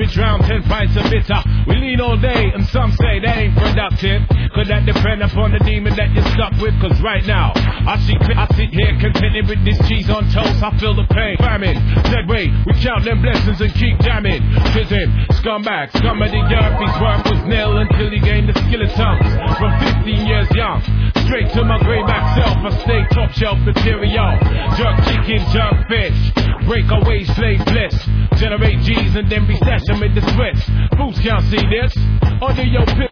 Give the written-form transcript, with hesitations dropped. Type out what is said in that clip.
we drown 10 pints of bitter. We lean all day and some say that ain't productive. Could that depend upon the demon that you're stuck with? Cause right now, I sit here contented with this cheese on toast. I feel the pain, famine, dead weight. We count them blessings and keep jamming. Tis him, scumbag, scum of the earth. His work was nil until he gained the skill of tongues. From 15 years young, straight to my grayback self. I stay top shelf material. Jerk chicken, jerk fish. Break away slave bliss. Generate G's and then be stash them in the Swiss. Fools can't see this. Under your pit.